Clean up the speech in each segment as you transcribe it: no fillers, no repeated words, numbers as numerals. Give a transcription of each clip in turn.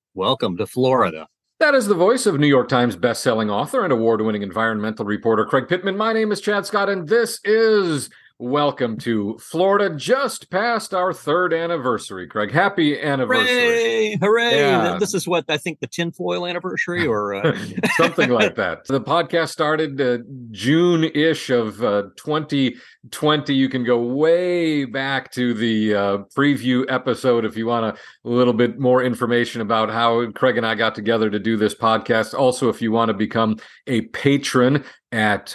Welcome to Florida. That is the voice of New York Times bestselling author and award-winning environmental reporter Craig Pittman. My name is Chad Scott, and this is Welcome to Florida, just past our third anniversary. Craig, happy anniversary. Hooray! Yeah. This is what I think the tinfoil anniversary or something like that. The podcast started June-ish of 2020. You can go way back to the preview episode if you want a little bit more information about how Craig and I got together to do this podcast. Also, if you want to become a patron at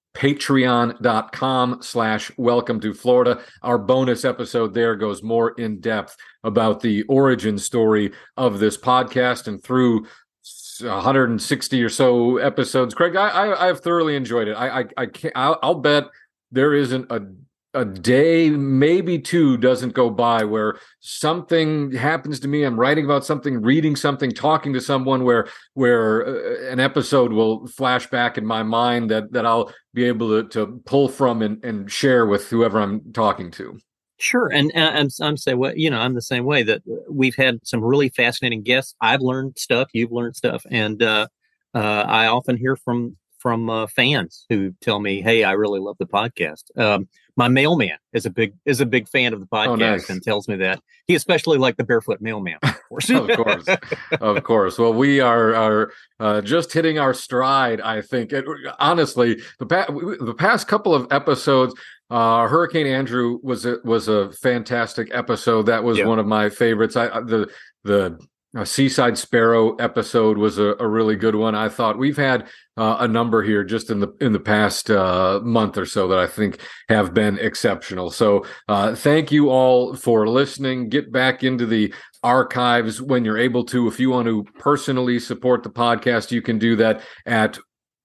patreon.com/welcome to Florida. Our bonus episode there goes more in depth about the origin story of this podcast, and through 160 or so episodes, Craig, I've thoroughly enjoyed it. I'll bet there isn't a day, maybe two, doesn't go by where something happens to me. I'm writing about something, reading something, talking to someone where an episode will flash back in my mind that I'll be able to pull from and share with whoever I'm talking to. Sure. And I'm the same way that we've had some really fascinating guests. I've learned stuff. You've learned stuff. And I often hear from fans who tell me, "Hey, I really love the podcast." My mailman is a big fan of the podcast. Oh, nice. And tells me that he especially liked the barefoot mailman. Of course, of course. Well, we are just hitting our stride. I think honestly, the past couple of episodes. Hurricane Andrew was a fantastic episode. That was one of my favorites. The Seaside Sparrow episode was a really good one. I thought we've had a number here just in the past month or so that I think have been exceptional. So thank you all for listening. Get back into the archives when you're able to. If you want to personally support the podcast, you can do that at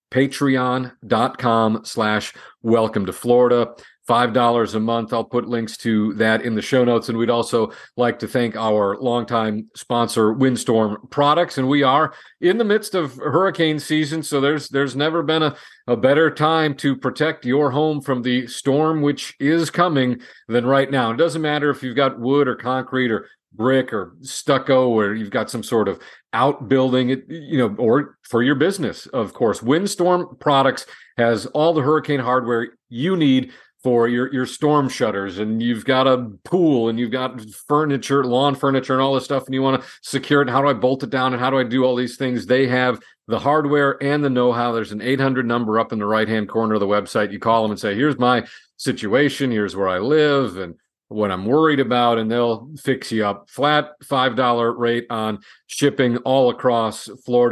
patreon.com/welcome to Florida. $5 a month. I'll put links to that in the show notes. And we'd also like to thank our longtime sponsor, Windstorm Products. And we are in the midst of hurricane season, so there's never been a better time to protect your home from the storm, which is coming, than right now. It doesn't matter if you've got wood or concrete or brick or stucco, or you've got some sort of outbuilding, or for your business, of course. Windstorm Products has all the hurricane hardware you need for your storm shutters, and you've got a pool and you've got furniture, lawn furniture and all this stuff, and you want to secure it. How do I bolt it down and how do I do all these things? They have the hardware and the know-how. There's an 800 number up in the right-hand corner of the website. You call them and say, here's my situation, here's where I live and what I'm worried about, and they'll fix you up. Flat $5 rate on shipping all across Florida.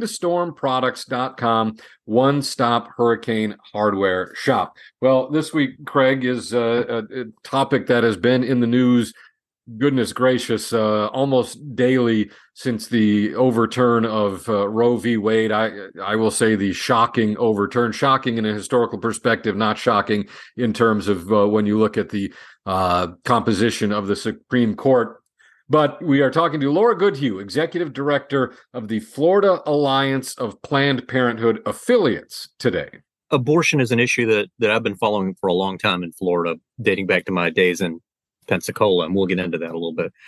Windstormproducts.com, one-stop hurricane hardware shop. Well, this week, Craig, is a topic that has been in the news, goodness gracious, almost daily since the overturn of Roe v. Wade. I will say the shocking overturn, shocking in a historical perspective, not shocking in terms of when you look at the composition of the Supreme Court. But we are talking to Laura Goodhue, Executive Director of the Florida Alliance of Planned Parenthood Affiliates, today. Abortion is an issue that I've been following for a long time in Florida, dating back to my days in Pensacola, and we'll get into that a little bit.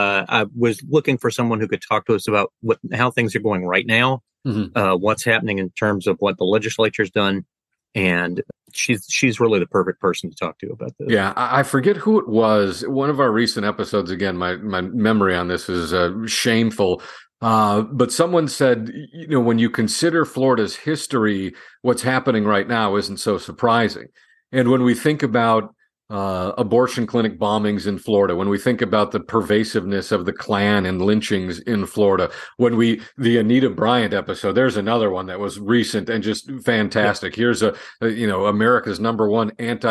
I was looking for someone who could talk to us about how things are going right now, what's happening in terms of what the legislature's done, and she's really the perfect person to talk to about this. Yeah, I forget who it was. One of our recent episodes, again, my memory on this is shameful. But someone said, when you consider Florida's history, what's happening right now isn't so surprising. And when we think about abortion clinic bombings in Florida, when we think about the pervasiveness of the Klan and lynchings in Florida, the Anita Bryant episode, there's another one that was recent and just fantastic. Here's America's number one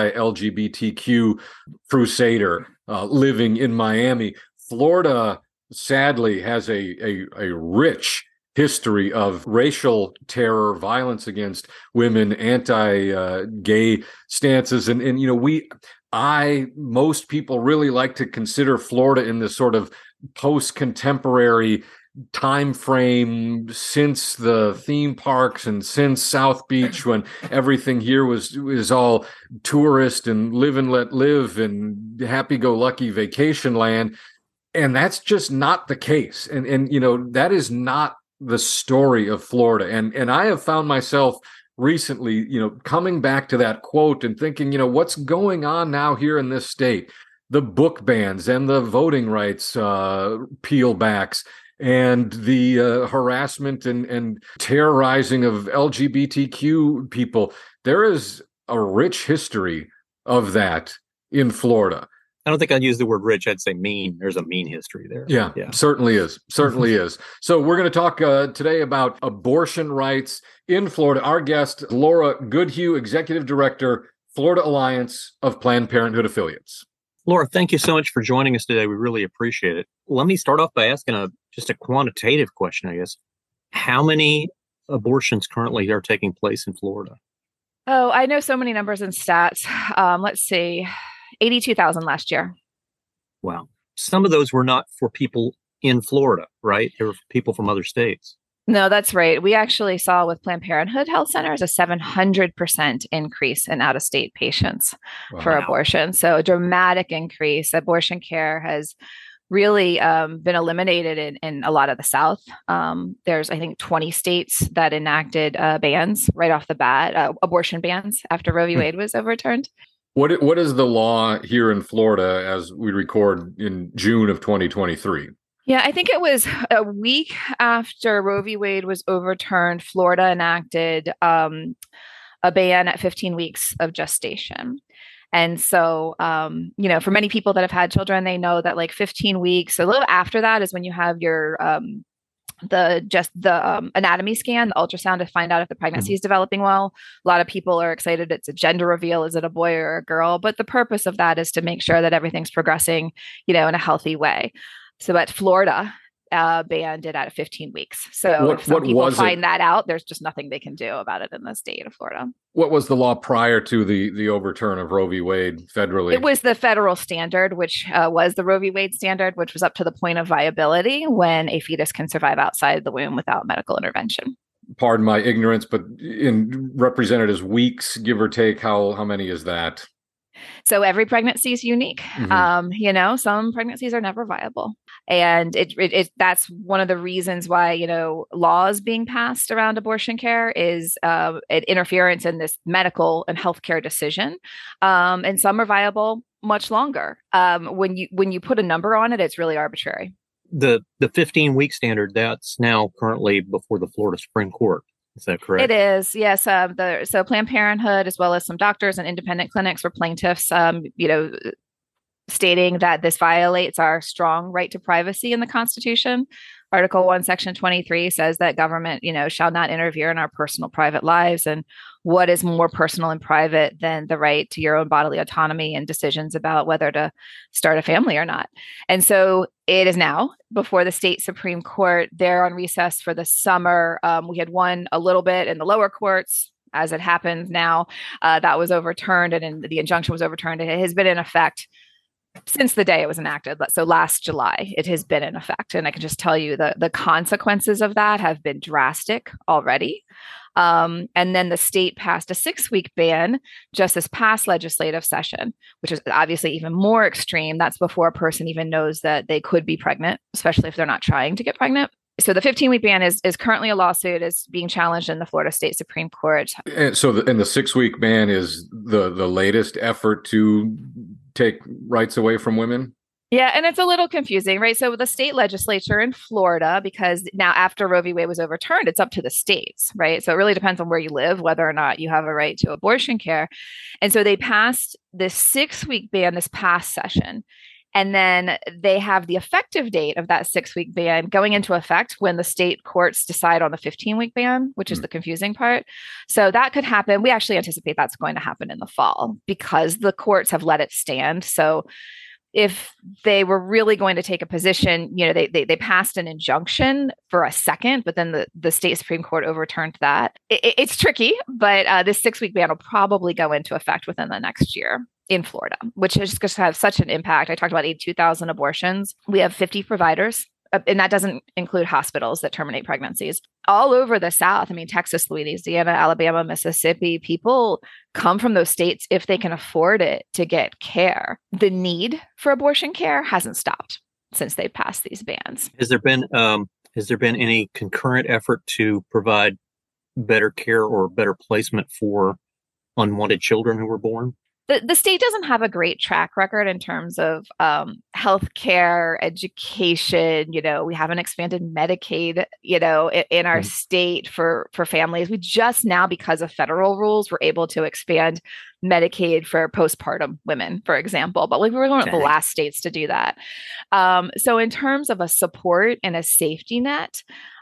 anti-LGBTQ crusader living in Miami. Florida sadly has a rich history of racial terror, violence against women, anti-gay stances, and most people really like to consider Florida in this sort of post-contemporary time frame since the theme parks and since South Beach, when everything here was all tourist and live and let live and happy-go-lucky vacation land. And that's just not the case. And that is not the story of Florida. And I have found myself recently, coming back to that quote and thinking, what's going on now here in this state? The book bans and the voting rights peel backs and the harassment and terrorizing of LGBTQ people. There is a rich history of that in Florida. I don't think I'd use the word rich. I'd say mean. There's a mean history there. Yeah. Certainly is. Certainly is. So we're going to talk today about abortion rights in Florida. Our guest, Laura Goodhue, Executive Director, Florida Alliance of Planned Parenthood Affiliates. Laura, thank you so much for joining us today. We really appreciate it. Let me start off by asking just a quantitative question, I guess. How many abortions currently are taking place in Florida? Oh, I know so many numbers and stats. Let's see. 82,000 last year. Wow. Some of those were not for people in Florida, right? They were for people from other states. No, that's right. We actually saw with Planned Parenthood Health Centers a 700% increase in out-of-state patients for abortion. So a dramatic increase. Abortion care has really been eliminated in a lot of the South. There's, I think, 20 states that enacted bans right off the bat, abortion bans after Roe v. Wade was overturned. What is the law here in Florida as we record in June of 2023? Yeah, I think it was a week after Roe v. Wade was overturned, Florida enacted a ban at 15 weeks of gestation. And so, for many people that have had children, they know that like 15 weeks, a little after that is when you have your the anatomy scan, the ultrasound to find out if the pregnancy is developing well. A lot of people are excited. It's a gender reveal. Is it a boy or a girl? But the purpose of that is to make sure that everything's progressing, in a healthy way. So at Florida, banned it at 15 weeks. So if some people find that out, there's just nothing they can do about it in the state of Florida. What was the law prior to the overturn of Roe v. Wade federally? It was the federal standard, which was the Roe v. Wade standard, which was up to the point of viability when a fetus can survive outside the womb without medical intervention. Pardon my ignorance, but represented as weeks, give or take, how many is that? So every pregnancy is unique. Mm-hmm. Some pregnancies are never viable. And that's one of the reasons why, laws being passed around abortion care is an interference in this medical and healthcare decision. And some are viable much longer. When you put a number on it, it's really arbitrary. The 15-week standard, that's now currently before the Florida Supreme Court. Is that correct? It is, yes. So Planned Parenthood, as well as some doctors and independent clinics, were plaintiffs, stating that this violates our strong right to privacy in the Constitution. Article 1, Section 23 says that government, shall not interfere in our personal private lives. And what is more personal and private than the right to your own bodily autonomy and decisions about whether to start a family or not? And so it is now before the state Supreme Court. They're on recess for the summer. We had won a little bit in the lower courts. As it happens now, that was overturned and the injunction was overturned. It has been in effect since the day it was enacted. So last July, it has been in effect. And I can just tell you the consequences of that have been drastic already. And then the state passed a 6-week ban just this past legislative session, which is obviously even more extreme. That's before a person even knows that they could be pregnant, especially if they're not trying to get pregnant. So the 15-week ban is currently a lawsuit, is being challenged in the Florida State Supreme Court. And so the 6-week ban is the latest effort to take rights away from women? Yeah, and it's a little confusing, right? So the state legislature in Florida, because now after Roe v. Wade was overturned, it's up to the states, right? So it really depends on where you live, whether or not you have a right to abortion care. And so they passed this 6-week ban this past session. And then they have the effective date of that 6-week ban going into effect when the state courts decide on the 15-week ban, which is the confusing part. So that could happen. We actually anticipate that's going to happen in the fall because the courts have let it stand. So if they were really going to take a position, they passed an injunction for a second, but then the state Supreme Court overturned that. It's tricky, but this 6-week ban will probably go into effect within the next year in Florida, which is going to have such an impact. I talked about 82,000 abortions. We have 50 providers, and that doesn't include hospitals that terminate pregnancies. All over the South, Texas, Louisiana, Alabama, Mississippi, people come from those states if they can afford it to get care. The need for abortion care hasn't stopped. since they passed these bans. Has there been any concurrent effort to provide better care or better placement for unwanted children who were born? The state doesn't have a great track record in terms of healthcare, education. We haven't expanded Medicaid, in our state for families. We just now, because of federal rules, were able to expand Medicaid for postpartum women, for example. But we were one of the last states to do that. So in terms of a support and a safety net,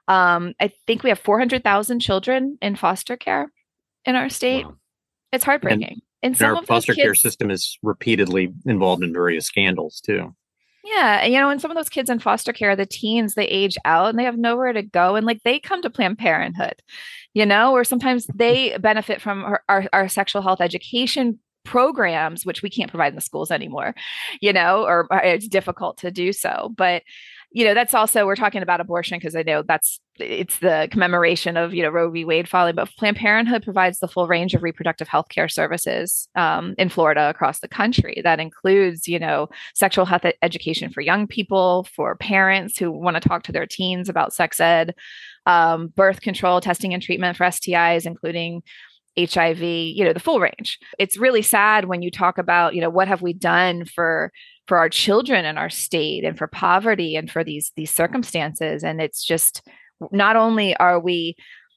I think we have 400,000 children in foster care in our state. Wow. It's heartbreaking. And some our foster care system is repeatedly involved in various scandals too. Yeah. And some of those kids in foster care, the teens, they age out and they have nowhere to go. And they come to Planned Parenthood, or sometimes they benefit from our sexual health education programs, which we can't provide in the schools anymore, or it's difficult to do so. But that's also, we're talking about abortion because I know it's the commemoration of, Roe v. Wade falling, but Planned Parenthood provides the full range of reproductive health care services in Florida across the country. That includes, sexual health education for young people, for parents who want to talk to their teens about sex ed, birth control, testing and treatment for STIs, including HIV, the full range. It's really sad when you talk about, what have we done for our children in our state and for poverty and for these circumstances. And it's just, not only are we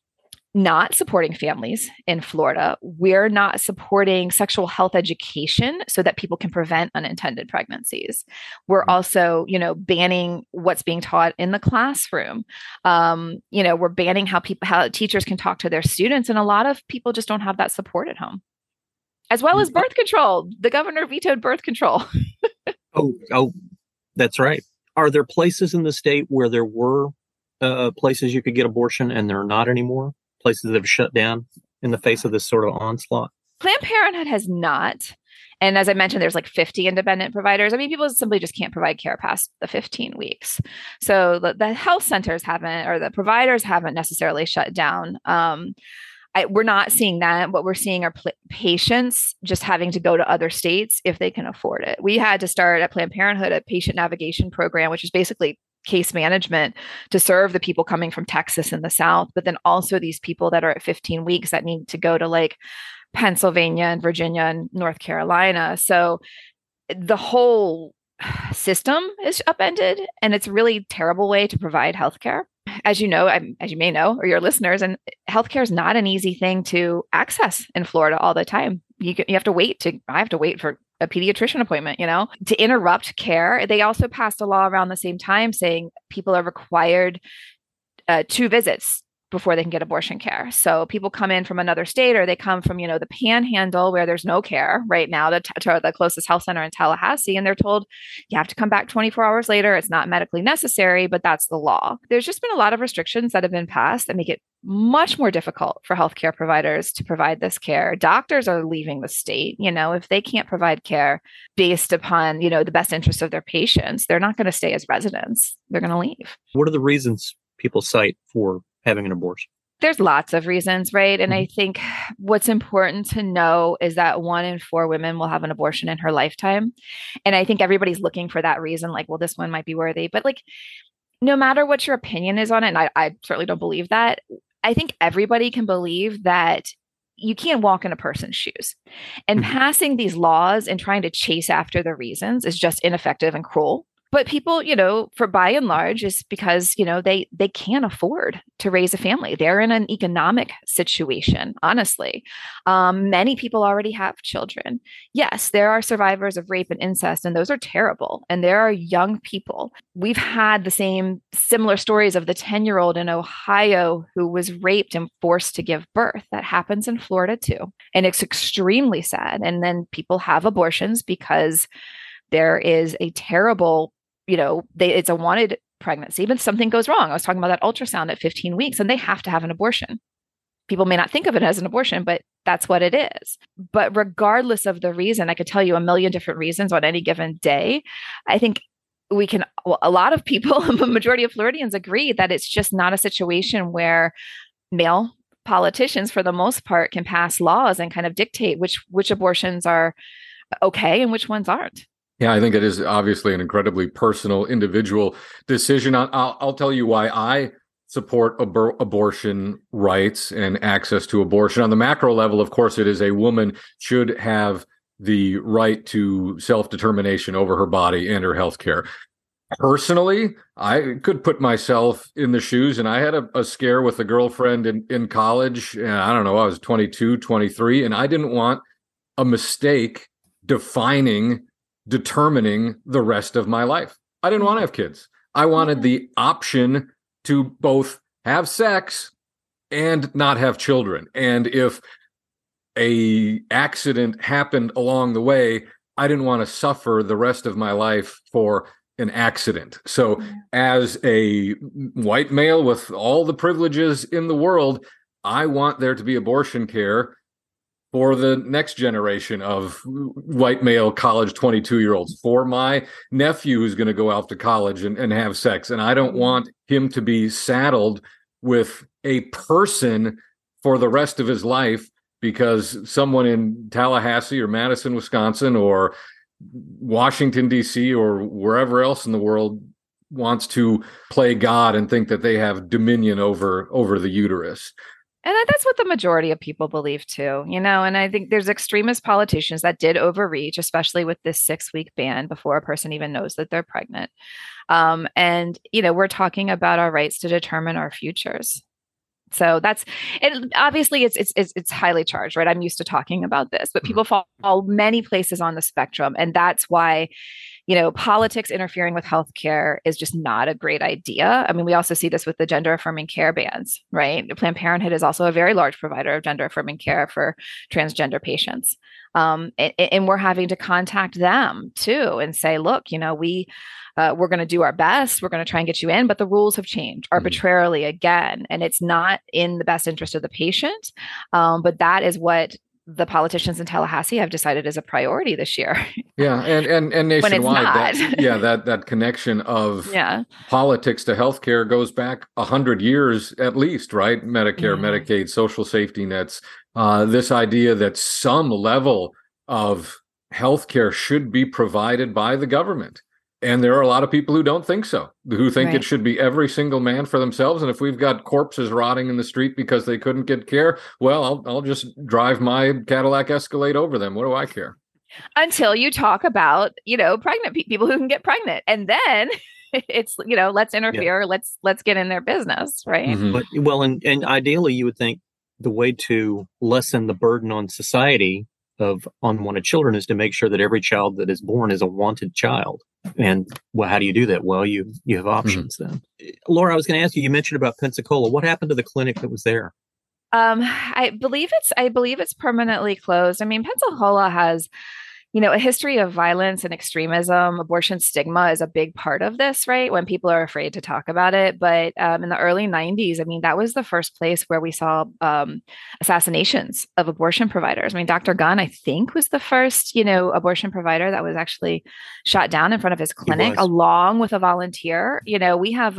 not supporting families in Florida, we're not supporting sexual health education so that people can prevent unintended pregnancies. We're also, banning what's being taught in the classroom. We're banning how teachers can talk to their students. And a lot of people just don't have that support at home, as well as birth control. The governor vetoed birth control. Oh, that's right. Are there places in the state where there were places you could get abortion and there are not anymore? Places that have shut down in the face of this sort of onslaught? Planned Parenthood has not. And as I mentioned, there's 50 independent providers. I mean, people simply just can't provide care past the 15 weeks. So the health centers haven't, or the providers haven't necessarily shut down. We're not seeing that. What we're seeing are patients just having to go to other states if they can afford it. We had to start at Planned Parenthood a patient navigation program, which is basically case management to serve the people coming from Texas and the South, but then also these people that are at 15 weeks that need to go to Pennsylvania and Virginia and North Carolina. So the whole system is upended, and it's a really terrible way to provide healthcare. As you know, as you may know, or your listeners, and healthcare is not an easy thing to access in Florida all the time. I have to wait for a pediatrician appointment, to interrupt care. They also passed a law around the same time saying people are required 2 visits before they can get abortion care. So people come in from another state, or they come from, the Panhandle where there's no care right now to the closest health center in Tallahassee. And they're told you have to come back 24 hours later. It's not medically necessary, but that's the law. There's just been a lot of restrictions that have been passed that make it much more difficult for healthcare providers to provide this care. Doctors are leaving the state. If they can't provide care based upon, the best interests of their patients, they're not going to stay as residents. They're going to leave. What are the reasons people cite for having an abortion? There's lots of reasons, right? And I think what's important to know is that 1 in 4 women will have an abortion in her lifetime. And I think everybody's looking for that reason, well, this one might be worthy. But no matter what your opinion is on it, and I certainly don't believe that, I think everybody can believe that you can't walk in a person's shoes. And passing these laws and trying to chase after the reasons is just ineffective and cruel. But people, for by and large, is because, they can't afford to raise a family. They're in an economic situation, honestly. Many people already have children. Yes, there are survivors of rape and incest, and those are terrible. And there are young people. We've had the similar stories of the 10-year-old in Ohio who was raped and forced to give birth. That happens in Florida too. And it's extremely sad. And then people have abortions because there is a terrible, it's a wanted pregnancy, but something goes wrong. I was talking about that ultrasound at 15 weeks, and they have to have an abortion. People may not think of it as an abortion, but that's what it is. But regardless of the reason, I could tell you a million different reasons on any given day. I think a lot of people, a majority of Floridians agree that it's just not a situation where male politicians, for the most part, can pass laws and kind of dictate which abortions are okay and which ones aren't. Yeah, I think it is obviously an incredibly personal, individual decision. I'll tell you why I support abortion rights and access to abortion. On the macro level, of course, it is a woman should have the right to self-determination over her body and her health care. Personally, I could put myself in the shoes, and I had a scare with a girlfriend in college. And I don't know, I was 22, 23, and I didn't want a mistake determining the rest of my life. I didn't want to have kids. I wanted the option to both have sex and not have children. And if a accident happened along the way, I didn't want to suffer the rest of my life for an accident. So as a white male with all the privileges in the world, I want there to be abortion care for the next generation of white male college 22-year-olds, for my nephew who's going to go off to college and have sex. And I don't want him to be saddled with a person for the rest of his life because someone in Tallahassee or Madison, Wisconsin, or Washington, D.C., or wherever else in the world wants to play God and think that they have dominion over the uterus. And that's what the majority of people believe too, and I think there's extremist politicians that did overreach, especially with this 6-week ban before a person even knows that they're pregnant. And we're talking about our rights to determine our futures. So that's it. Obviously, it's highly charged, right? I'm used to talking about this, but people fall many places on the spectrum, and that's why politics interfering with healthcare is just not a great idea. I mean, we also see this with the gender affirming care bans, right? Planned Parenthood is also a very large provider of gender affirming care for transgender patients, and we're having to contact them too and say, look, we're going to do our best. We're going to try and get you in, but the rules have changed arbitrarily again, and it's not in the best interest of the patient. But that is what the politicians in Tallahassee have decided is a priority this year. Yeah, and nationwide, that connection of politics to healthcare goes back 100 years at least, right? Medicare, Medicaid, social safety nets. This idea that some level of healthcare should be provided by the government. And there are a lot of people who don't think so, who think it should be every single man for themselves. And if we've got corpses rotting in the street because they couldn't get care, well, I'll just drive my Cadillac Escalade over them. What do I care? Until you talk about, pregnant people who can get pregnant. And then it's, let's interfere. Yeah. Let's get in their business. Right. Mm-hmm. But, and ideally, you would think the way to lessen the burden on society of unwanted children is to make sure that every child that is born is a wanted child. And how do you do that? Well, you have options then. Laura, I was going to ask you mentioned about Pensacola. What happened to the clinic that was there? I believe it's permanently closed. I mean, Pensacola has, a history of violence and extremism. Abortion stigma is a big part of this, right? When people are afraid to talk about it. But in the early 90s, I mean, that was the first place where we saw assassinations of abortion providers. I mean, Dr. Gunn, I think, was the first, abortion provider that was actually shot down in front of his clinic, along with a volunteer. We have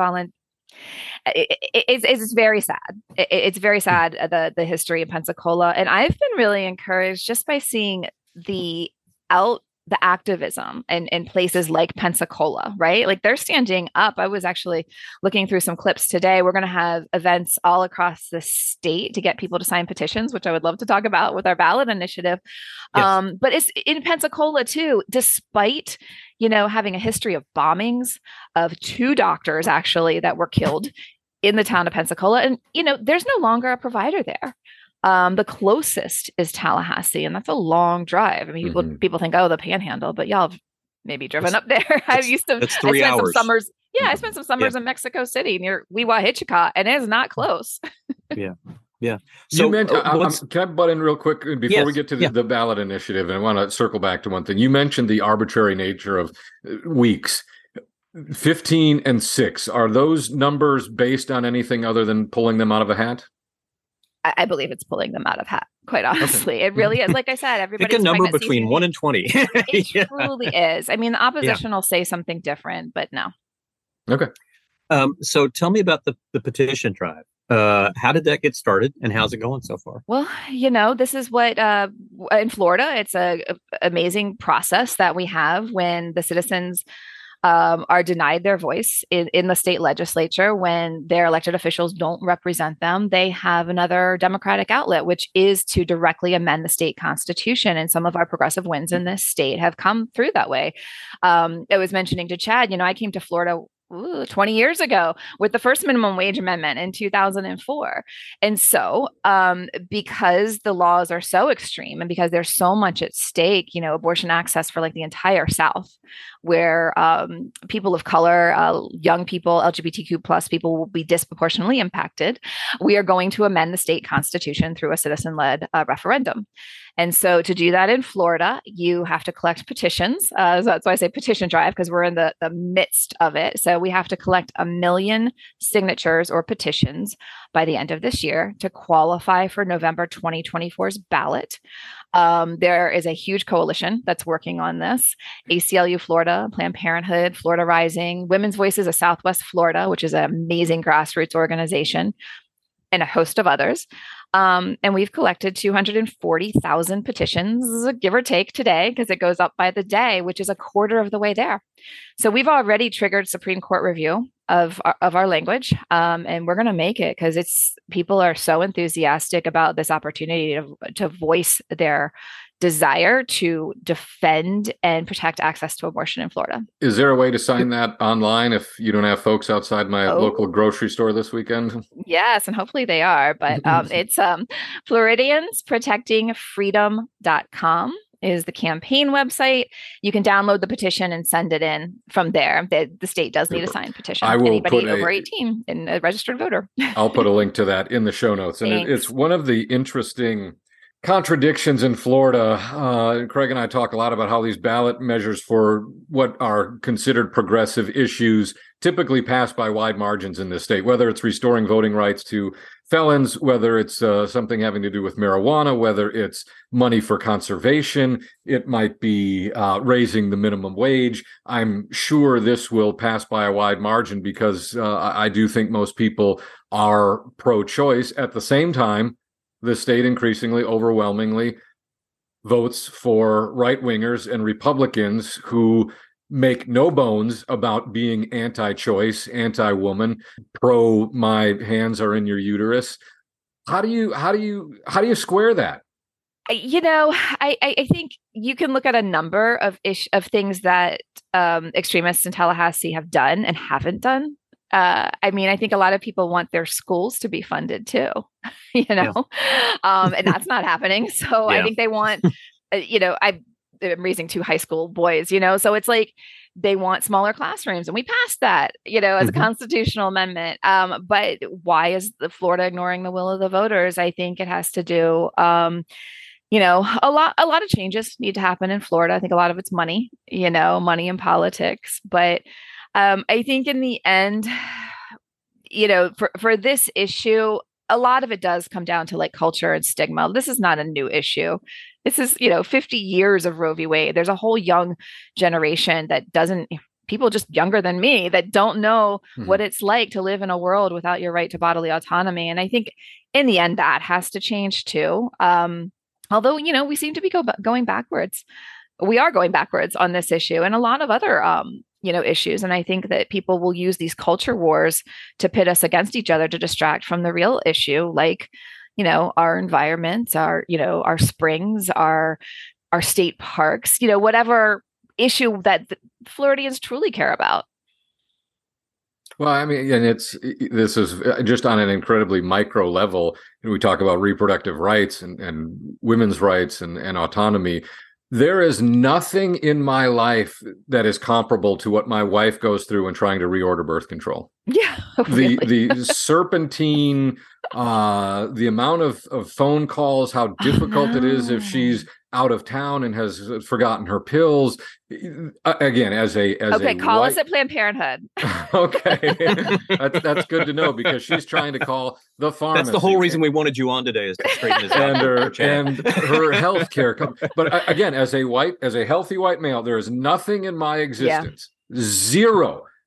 It's very sad. It's very sad, the history of Pensacola. And I've been really encouraged just by seeing the activism in places like Pensacola, right? Like they're standing up. I was actually looking through some clips today. We're going to have events all across the state to get people to sign petitions, which I would love to talk about with our ballot initiative. Yes. But it's in Pensacola too, despite, having a history of bombings of 2 doctors actually that were killed in the town of Pensacola. And, there's no longer a provider there. The closest is Tallahassee, and that's a long drive. I mean, people think, the Panhandle, but y'all have maybe driven up there. I spent 3 hours. Some summers. Yeah, I spent some summers in Mexico City near Weehawken, and it is not close. Yeah. So, can I butt in real quick before we get to the ballot initiative? And I want to circle back to one thing. You mentioned the arbitrary nature of weeks. 15 and 6. Are those numbers based on anything other than pulling them out of a hat? I believe it's pulling them out of hat, quite honestly. Okay. It really is. Like I said, everybody's pick a number between 1 and 20. It truly is. I mean, the opposition will say something different, but no. Okay. So tell me about the petition drive. How did that get started, and how's it going so far? Well, this is what in Florida, it's a amazing process that we have when the citizens are denied their voice in the state legislature when their elected officials don't represent them. They have another democratic outlet, which is to directly amend the state constitution. And some of our progressive wins in this state have come through that way. I was mentioning to Chad, I came to Florida 20 years ago with the first minimum wage amendment in 2004. And so, because the laws are so extreme and because there's so much at stake, abortion access for like the entire South, where people of color, young people, LGBTQ plus people will be disproportionately impacted, we are going to amend the state constitution through a citizen-led referendum. And so to do that in Florida, you have to collect petitions. So that's why I say petition drive, because we're in the midst of it. So we have to collect 1 million signatures or petitions by the end of this year to qualify for November 2024's ballot. There is a huge coalition that's working on this. ACLU Florida, Planned Parenthood, Florida Rising, Women's Voices of Southwest Florida, which is an amazing grassroots organization, and a host of others. And we've collected 240,000 petitions, give or take today, because it goes up by the day, which is a quarter of the way there. So we've already triggered Supreme Court review of our language, and we're going to make it because people are so enthusiastic about this opportunity to voice their desire to defend and protect access to abortion in Florida. Is there a way to sign that online if you don't have folks outside my local grocery store this weekend? Yes, and hopefully they are. But it's FloridiansProtectingFreedom.com is the campaign website. You can download the petition and send it in from there. The state does need a signed petition. Anybody over 18 and a registered voter. I'll put a link to that in the show notes. And it's one of the interesting contradictions in Florida. Craig and I talk a lot about how these ballot measures for what are considered progressive issues typically pass by wide margins in this state, whether it's restoring voting rights to felons, whether it's something having to do with marijuana, whether it's money for conservation, it might be raising the minimum wage. I'm sure this will pass by a wide margin because I do think most people are pro-choice. At the same time, the state increasingly, overwhelmingly votes for right-wingers and Republicans who make no bones about being anti-choice, anti-woman, pro my hands are in your uterus. How do you square that? I think you can look at a number of things that extremists in Tallahassee have done and haven't done. I think a lot of people want their schools to be funded too, and that's not happening. So I think they want, I'm raising 2 high school boys, so it's like they want smaller classrooms, and we passed that, as a constitutional amendment. But why is Florida ignoring the will of the voters? I think it has to do, a lot of changes need to happen in Florida. I think a lot of it's money, money in politics, but I think in the end, for this issue, a lot of it does come down to like culture and stigma. This is not a new issue. This is, 50 years of Roe v. Wade. There's a whole young generation that people just younger than me that don't know what it's like to live in a world without your right to bodily autonomy. And I think in the end, that has to change too. Although, we seem to be going backwards. We are going backwards on this issue and a lot of other issues. And I think that people will use these culture wars to pit us against each other to distract from the real issue, like, our environments, our springs, our state parks, whatever issue that the Floridians truly care about. Well, and this is just on an incredibly micro level. And we talk about reproductive rights and women's rights and autonomy. There is nothing in my life that is comparable to what my wife goes through when trying to reorder birth control. Yeah, really. The serpentine, the amount of phone calls, how difficult it is if she's out of town and has forgotten her pills. Again, as a call us at Planned Parenthood. Okay, that's good to know because she's trying to call the pharmacy. That's the whole reason we wanted you on today is to straighten this out. and her health care. But again, as a healthy white male, there is nothing in my existence, zero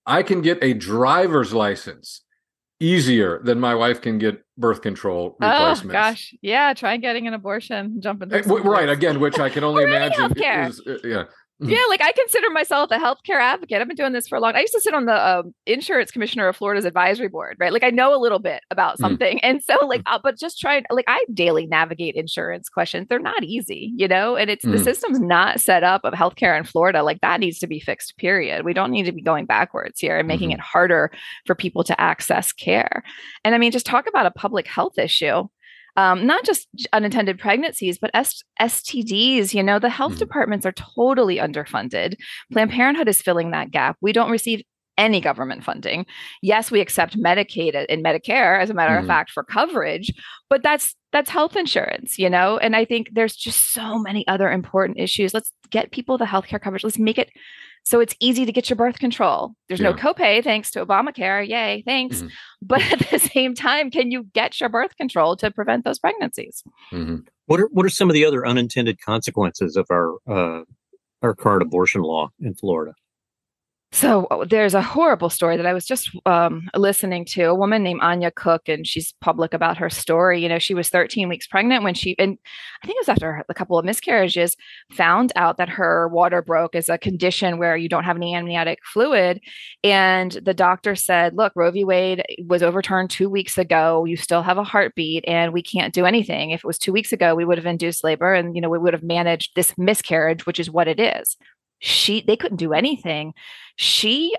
I can get a driver's license easier than my wife can get birth control replacements. Oh gosh, yeah. Try getting an abortion. Jump into right again, which I can only imagine is yeah. Yeah, like I consider myself a healthcare advocate. I've been doing this for a long. I used to sit on the insurance commissioner of Florida's advisory board, right? Like I know a little bit about something, and so like, but just trying, like I daily navigate insurance questions. They're not easy, and it's the system's not set up of healthcare in Florida. Like that needs to be fixed. Period. We don't need to be going backwards here and making it harder for people to access care. And I mean, just talk about a public health issue. Not just unintended pregnancies, but STDs. The health departments are totally underfunded. Planned Parenthood is filling that gap. We don't receive any government funding. Yes, we accept Medicaid and Medicare, as a matter of fact, for coverage, but that's health insurance, And I think there's just so many other important issues. Let's get people the healthcare coverage. Let's make it so it's easy to get your birth control. There's no copay thanks to Obamacare. Yay, thanks. But at the same time, can you get your birth control to prevent those pregnancies? What are some of the other unintended consequences of our current abortion law in Florida? So there's a horrible story that I was just listening to, a woman named Anya Cook, and she's public about her story. She was 13 weeks pregnant when and I think it was after a couple of miscarriages, found out that her water broke as a condition where you don't have any amniotic fluid. And the doctor said, look, Roe v. Wade was overturned 2 weeks ago. You still have a heartbeat and we can't do anything. If it was 2 weeks ago, we would have induced labor and, we would have managed this miscarriage, which is what it is. They couldn't do anything. She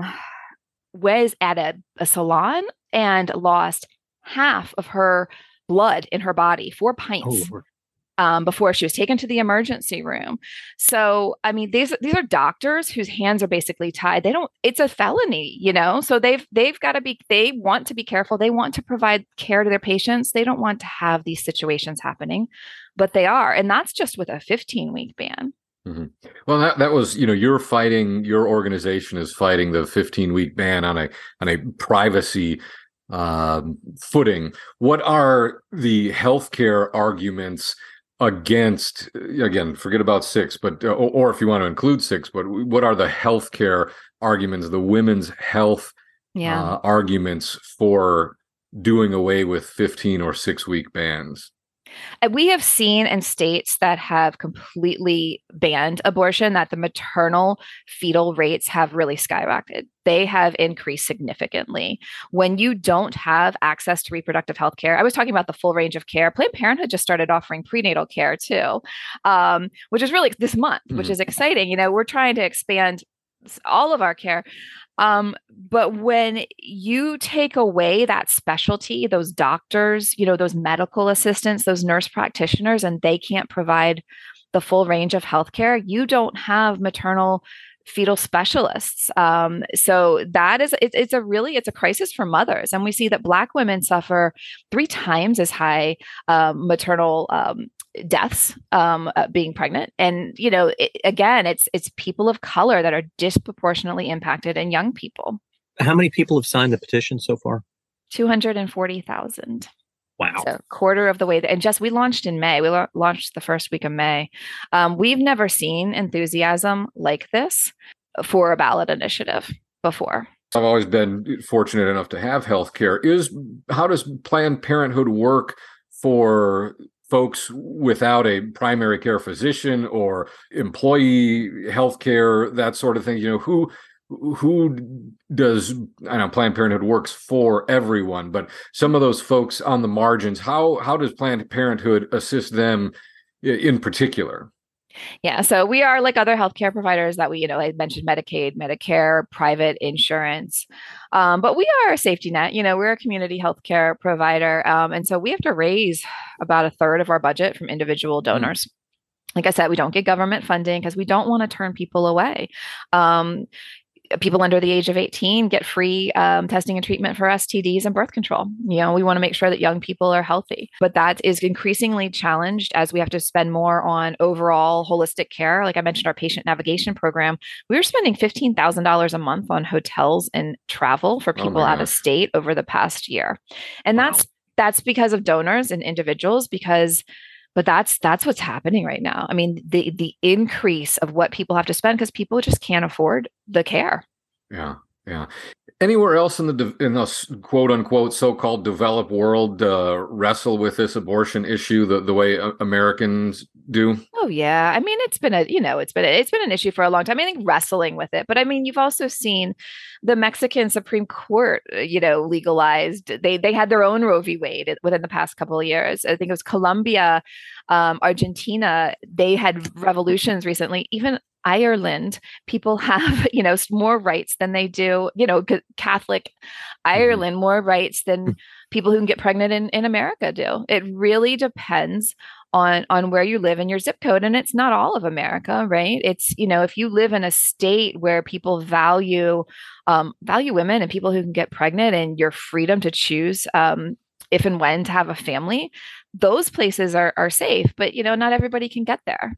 was at a salon and lost half of her blood in her body, 4 pints, before she was taken to the emergency room. So, I mean, these are doctors whose hands are basically tied. It's a felony, so they've got to be, they want to be careful. They want to provide care to their patients. They don't want to have these situations happening, but they are. And that's just with a 15-week ban. Well, that was, your organization is fighting the 15-week ban on a privacy footing. What are the healthcare arguments against, again, forget about 6, but or if you want to include 6, but what are the healthcare arguments, the women's health arguments for doing away with 15 or 6-week bans? We have seen in states that have completely banned abortion that the maternal fetal rates have really skyrocketed. They have increased significantly. When you don't have access to reproductive health care, I was talking about the full range of care. Planned Parenthood just started offering prenatal care too, which is really this month, which is exciting. We're trying to expand all of our care. But when you take away that specialty, those doctors, those medical assistants, those nurse practitioners, and they can't provide the full range of healthcare, you don't have maternal fetal specialists. So that is, it's a crisis for mothers. And we see that Black women suffer 3 times as high maternal deaths being pregnant. And, again, it's people of color that are disproportionately impacted and young people. How many people have signed the petition so far? 240,000. Wow. So quarter of the way. And we launched in May. We launched the first week of May. We've never seen enthusiasm like this for a ballot initiative before. I've always been fortunate enough to have healthcare. How does Planned Parenthood work for folks without a primary care physician or employee healthcare, that sort of thing? Who does, I know Planned Parenthood works for everyone, but some of those folks on the margins, how does Planned Parenthood assist them in particular? Yeah, so we are like other healthcare providers that I mentioned Medicaid, Medicare, private insurance, but we are a safety net. We're a community healthcare provider, and so we have to raise about 1/3 of our budget from individual donors. Like I said, we don't get government funding because we don't want to turn people away. People under the age of 18 get free testing and treatment for STDs and birth control. We want to make sure that young people are healthy, but that is increasingly challenged as we have to spend more on overall holistic care. Like I mentioned, our patient navigation program, we were spending $15,000 a month on hotels and travel for people out of state over the past year. And that's because of donors and individuals, but that's what's happening right now. I mean, the increase of what people have to spend because people just can't afford the care. Yeah. Yeah. Anywhere else in the quote unquote so-called developed world wrestle with this abortion issue the way Americans do? Oh yeah, I mean it's been an issue for a long time. I think wrestling with it, but I mean you've also seen the Mexican Supreme Court, legalized. They had their own Roe v. Wade within the past couple of years. I think it was Colombia, Argentina. They had revolutions recently. Even Ireland, people have, more rights than they do, Catholic Ireland, more rights than people who can get pregnant in America do. It really depends on where you live in your zip code. And it's not all of America, right? It's, if you live in a state where people value women and people who can get pregnant and your freedom to choose if and when to have a family, those places are safe. But, not everybody can get there.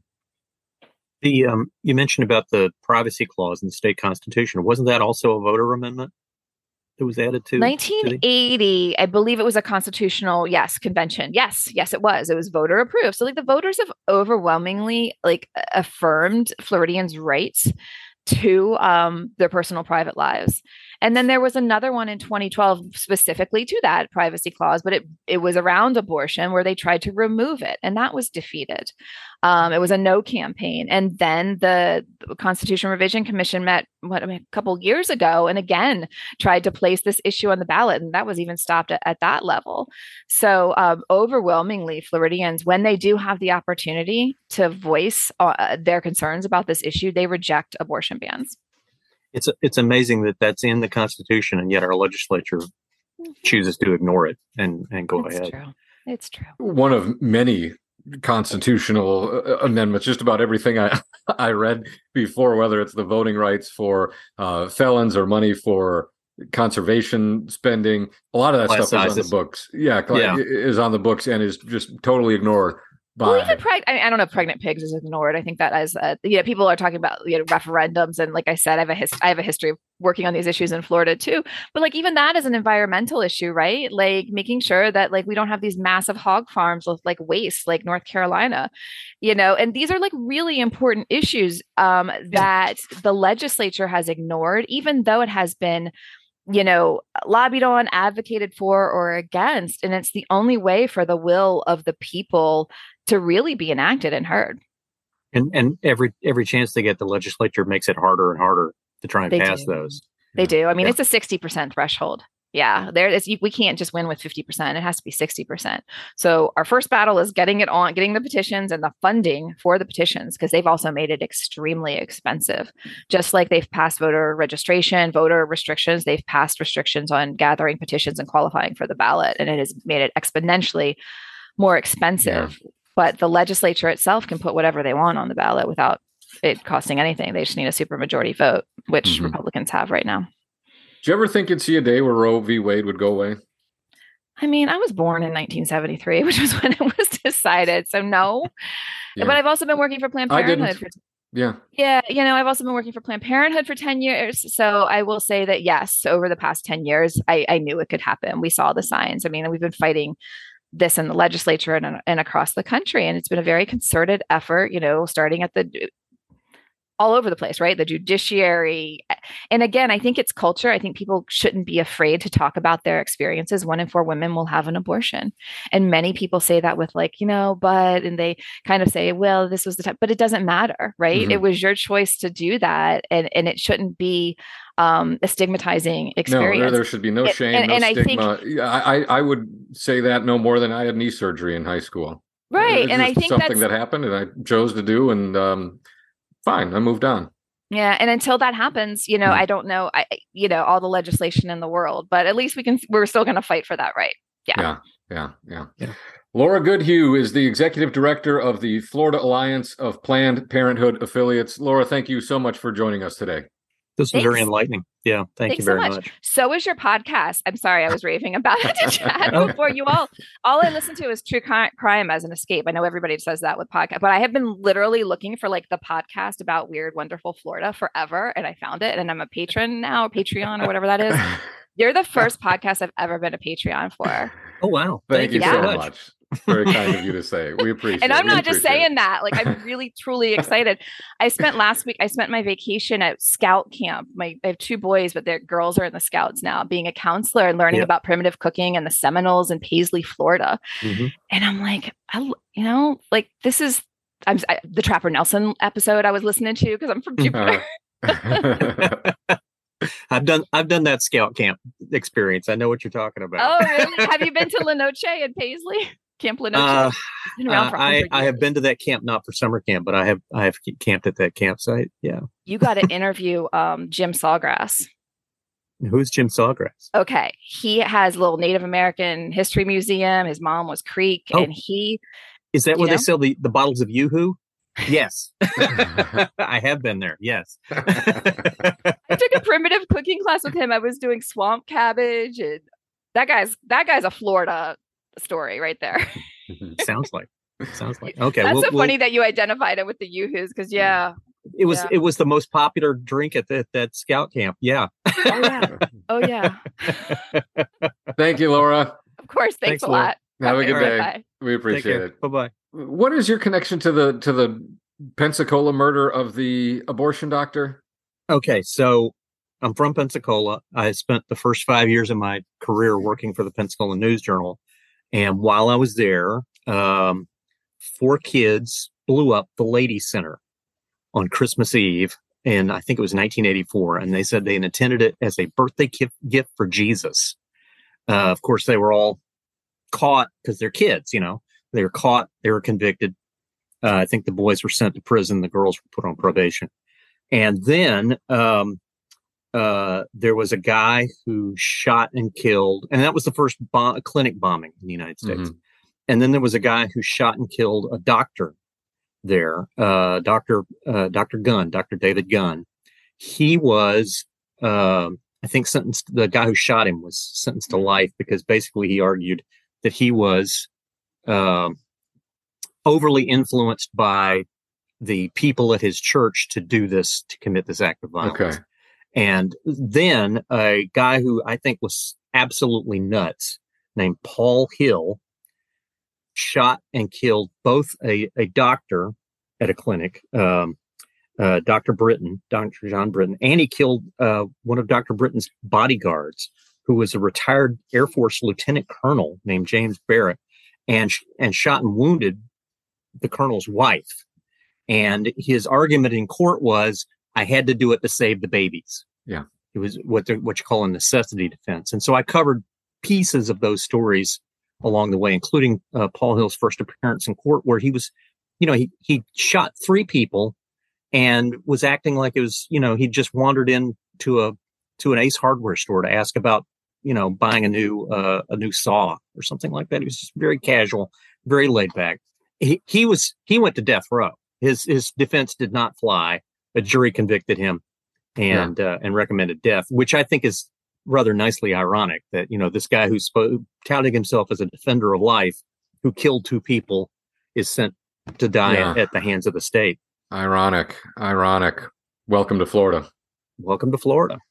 You mentioned about the privacy clause in the state constitution. Wasn't that also a voter amendment that was added to 1980? I believe it was a constitutional, convention. Yes, it was. It was voter approved. So the voters have overwhelmingly affirmed Floridians' rights to their personal private lives. And then there was another one in 2012 specifically to that privacy clause, but it was around abortion where they tried to remove it, and that was defeated. It was a no campaign. And then the Constitution Revision Commission met a couple years ago and again tried to place this issue on the ballot, and that was even stopped at that level. So overwhelmingly, Floridians, when they do have the opportunity to voice their concerns about this issue, they reject abortion bans. It's amazing that that's in the Constitution, and yet our legislature chooses to ignore it and go ahead. True. It's true. One of many constitutional amendments. Just about everything I read before, whether it's the voting rights for felons or money for conservation spending, a lot of that stuff is on the books. Is on the books and is just totally ignored. Well, even I don't know if pregnant pigs is ignored. I think that as people are talking about referendums, and like I said, I have a history of working on these issues in Florida too. But even that is an environmental issue, right? Making sure that we don't have these massive hog farms with waste, like North Carolina, And these are really important issues that the legislature has ignored, even though it has been lobbied on, advocated for, or against. And it's the only way for the will of the people to really be enacted and heard. And every chance they get, the legislature makes it harder and harder to try and pass those. They do. I mean, it's a 60% threshold. Yeah, we can't just win with 50%. It has to be 60%. So our first battle is getting the petitions and the funding for the petitions, because they've also made it extremely expensive. Just like they've passed voter registration, voter restrictions, they've passed restrictions on gathering petitions and qualifying for the ballot, and it has made it exponentially more expensive. Yeah. But the legislature itself can put whatever they want on the ballot without it costing anything. They just need a supermajority vote, which Republicans have right now. Do you ever think you'd see a day where Roe v. Wade would go away? I mean, I was born in 1973, which was when it was decided. So no. Yeah. But I've also been working for Planned Parenthood. Yeah, I've also been working for Planned Parenthood for 10 years. So I will say that, yes, over the past 10 years, I knew it could happen. We saw the signs. I mean, we've been fighting this in the legislature and across the country. And it's been a very concerted effort, starting at all over the place, right? The judiciary. And again, I think it's culture. I think people shouldn't be afraid to talk about their experiences. 1 in 4 women will have an abortion. And many people say that with and they kind of say, well, this was the time, but it doesn't matter, right? Mm-hmm. It was your choice to do that. And it shouldn't be a stigmatizing experience. No, there should be no shame, no stigma. I would say that no more than I had knee surgery in high school. Right. And I think something that happened and I chose to do, and fine, I moved on. Yeah. And until that happens, I don't know, all the legislation in the world, but at least we're still going to fight for that right. Yeah. Laura Goodhue is the executive director of the Florida Alliance of Planned Parenthood Affiliates. Laura, thank you so much for joining us today. This was very enlightening. Yeah, thanks you very much. So is your podcast. I'm sorry, I was raving about it to Chad before you all. All I listen to is true crime as an escape. I know everybody says that with podcast, but I have been literally looking for the podcast about weird, wonderful Florida forever, and I found it. And I'm a patron now, Patreon or whatever that is. You're the first podcast I've ever been a Patreon for. Oh wow! Thank you so much. Very kind of you to say. We appreciate it. And I'm We not just appreciate saying that. Like, I'm really, truly excited. Last week, I spent my vacation at scout camp. I have two boys, but their girls are in the scouts now, being a counselor and learning about primitive cooking and the Seminoles in Paisley, Florida. Mm-hmm. And I'm like, this is the Trapper Nelson episode I was listening to because I'm from Jupiter. I've done that scout camp experience. I know what you're talking about. Oh, really? Have you been to Lenoche and Paisley? Camp Lenoche? I have been to that camp, not for summer camp, but I have camped at that campsite. Yeah. You got to interview Jim Sawgrass. Who's Jim Sawgrass? Okay. He has a little Native American history museum. His mom was Creek, and he... Is that where they sell the bottles of Yoo-Hoo? Yes. I have been there. Yes. I took a primitive cooking class with him. I was doing swamp cabbage, and that guy's a Florida story right there. Sounds like. Okay. That's so funny that you identified it with the Yoo-Hoos because it was the most popular drink at that scout camp. Yeah. Oh yeah. Thank you, Laura. Of course. Thanks a lot. Have a good day. Bye. We appreciate it. Bye-bye. What is your connection to the Pensacola murder of the abortion doctor? Okay, so I'm from Pensacola. I spent the first 5 years of my career working for the Pensacola News Journal. And while I was there, 4 kids blew up the Ladies Center on Christmas Eve. And I think it was 1984. And they said they intended it as a birthday gift for Jesus. Of course, they were all caught because they're kids, They were caught. They were convicted. I think the boys were sent to prison. The girls were put on probation. And then there was a guy who shot and killed, and that was the first clinic bombing in the United States. Mm-hmm. And then there was a guy who shot and killed a doctor there, Dr. Gunn, Dr. David Gunn. He was, I think, sentenced. The guy who shot him was sentenced to life because basically he argued that he was overly influenced by the people at his church to commit this act of violence. Okay. And then a guy who I think was absolutely nuts named Paul Hill shot and killed both a doctor at a clinic, Dr. John Britton, and he killed one of Dr. Britton's bodyguards, who was a retired Air Force lieutenant colonel named James Barrett, and shot and wounded the colonel's wife. And his argument in court was, I had to do it to save the babies. Yeah. It was what you call a necessity defense. And so I covered pieces of those stories along the way, including Paul Hill's first appearance in court, where he was, he shot 3 people and was acting like it was, he just wandered to an Ace Hardware store to ask about, buying a new saw or something like that. He was just very casual, very laid back. He went to death row. His defense did not fly. A jury convicted him and recommended death, which I think is rather nicely ironic that, this guy who's touting himself as a defender of life, who killed 2 people, is sent to die at the hands of the state. Ironic. Welcome to Florida. Welcome to Florida.